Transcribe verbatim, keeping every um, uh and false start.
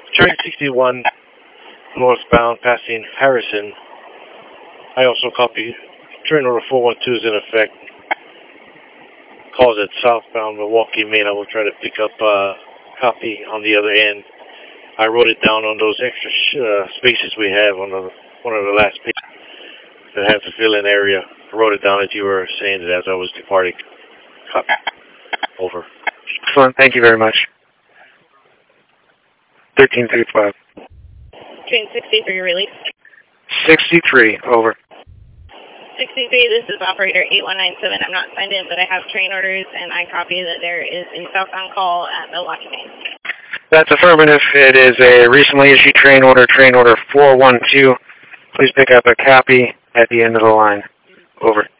Train sixty-one, northbound, passing Harrison. I also copy train order four one two is in effect. Calls it southbound Milwaukee, Maine. I will try to pick up a copy on the other end. I wrote it down on those extra sh uh, spaces we have on the, one of the last pages that has the fill-in area. I wrote it down as you were saying it as I was departing. Copy. Over. Excellent. Thank you very much. thirteen thirty-five. Train sixty-three release. sixty-three, over. sixty-three, this is operator eight one nine seven. I'm not signed in, but I have train orders, and I copy that there is a southbound call at Milwaukee, Maine. That's affirmative. It is a recently issued train order, train order four one two. Please pick up a copy at the end of the line. Over.